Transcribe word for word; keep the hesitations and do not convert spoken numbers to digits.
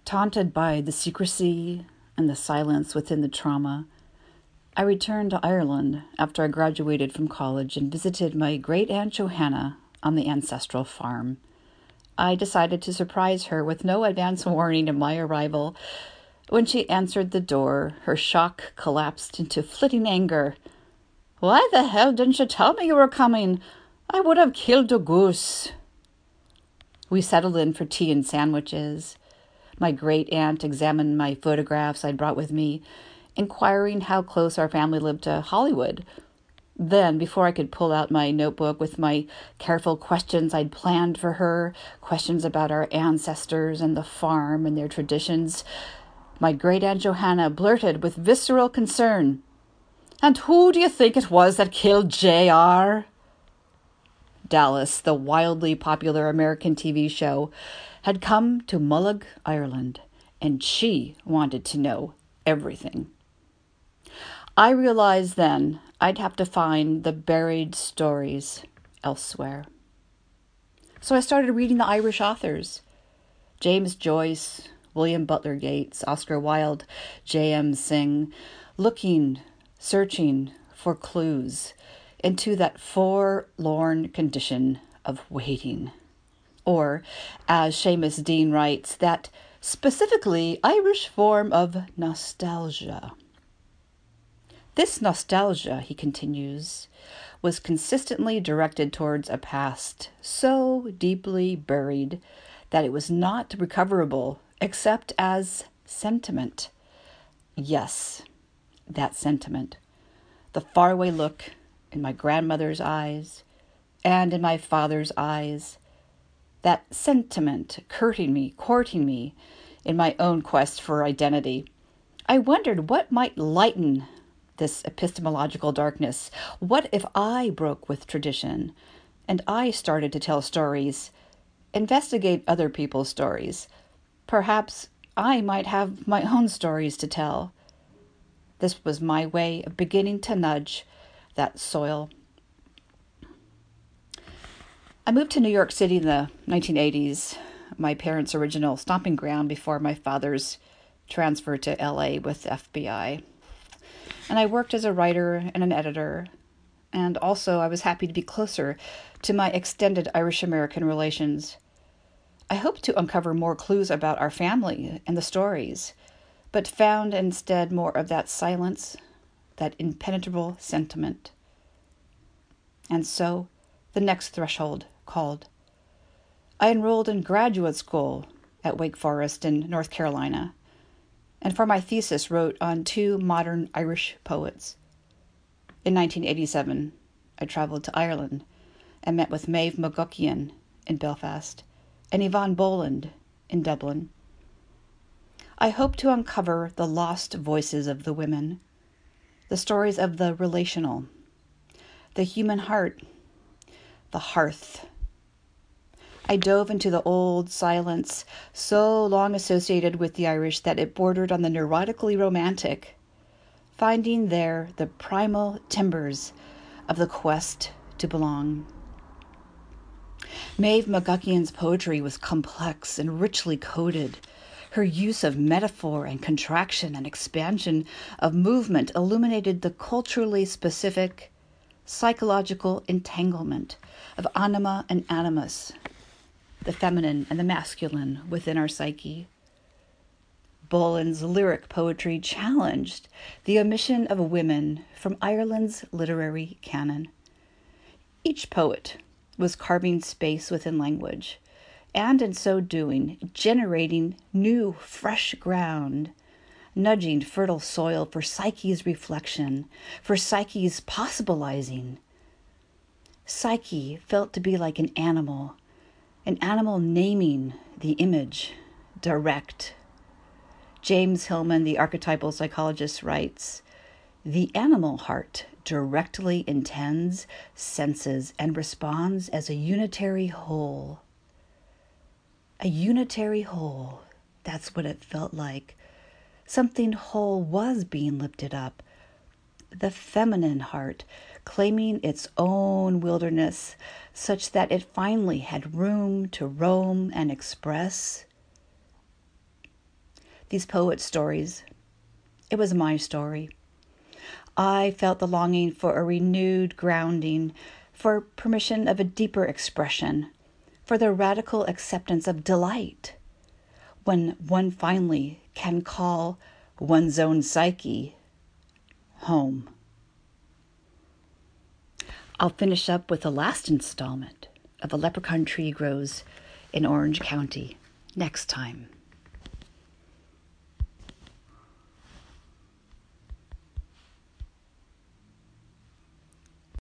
Taunted by the secrecy and the silence within the trauma, I returned to Ireland after I graduated from college and visited my great-aunt Johanna on the ancestral farm. I decided to surprise her with no advance warning of my arrival. When she answered the door, her shock collapsed into flitting anger. "Why the hell didn't you tell me you were coming? I would have killed a goose." We settled in for tea and sandwiches. My great-aunt examined my photographs I'd brought with me, inquiring how close our family lived to Hollywood. Then, before I could pull out my notebook with my careful questions I'd planned for her, questions about our ancestors and the farm and their traditions, my great-aunt Johanna blurted with visceral concern, "And who do you think it was that killed J R?" Dallas, the wildly popular American T V show, had come to Mullaig, Ireland, and she wanted to know everything. I realized then I'd have to find the buried stories elsewhere. So I started reading the Irish authors: James Joyce, William Butler Yeats, Oscar Wilde, J M Singh, looking, searching for clues into that forlorn condition of waiting. Or, as Seamus Dean writes, that specifically Irish form of nostalgia. This nostalgia, he continues, was consistently directed towards a past so deeply buried that it was not recoverable except as sentiment. Yes, that sentiment. The faraway look in my grandmother's eyes and in my father's eyes. That sentiment courting me, courting me in my own quest for identity. I wondered what might lighten this epistemological darkness. What if I broke with tradition and I started to tell stories, investigate other people's stories? Perhaps I might have my own stories to tell. This was my way of beginning to nudge that soil. I moved to New York City in the nineteen eighties, my parents' original stomping ground before my father's transfer to L A with the F B I. And I worked as a writer and an editor, and also I was happy to be closer to my extended Irish-American relations. I hoped to uncover more clues about our family and the stories, but found instead more of that silence, that impenetrable sentiment. And so the next threshold called. I enrolled in graduate school at Wake Forest in North Carolina, and for my thesis wrote on two modern Irish poets. In nineteen eighty-seven, I traveled to Ireland and met with Maeve McGuckian in Belfast and Yvonne Boland in Dublin. I hope to uncover the lost voices of the women, the stories of the relational, the human heart, the hearth. I dove into the old silence so long associated with the Irish that it bordered on the neurotically romantic, finding there the primal timbers of the quest to belong. Maeve McGuckian's poetry was complex and richly coded. Her use of metaphor and contraction and expansion of movement illuminated the culturally specific psychological entanglement of anima and animus, the feminine and the masculine within our psyche. Boland's lyric poetry challenged the omission of women from Ireland's literary canon. Each poet was carving space within language, and in so doing, generating new, fresh ground, nudging fertile soil for psyche's reflection, for psyche's possibilizing. Psyche felt to be like an animal, an animal naming the image, direct. James Hillman, the archetypal psychologist, writes, "The animal heart directly intends, senses, and responds as a unitary whole." A unitary whole, that's what it felt like. Something whole was being lifted up. The feminine heart claiming its own wilderness, such that it finally had room to roam and express. these poet stories. It was my story. I felt the longing for a renewed grounding, for permission of a deeper expression, for the radical acceptance of delight, when one finally can call one's own psyche home. I'll finish up with the last installment of A Leprechaun Tree Grows in Orange County next time.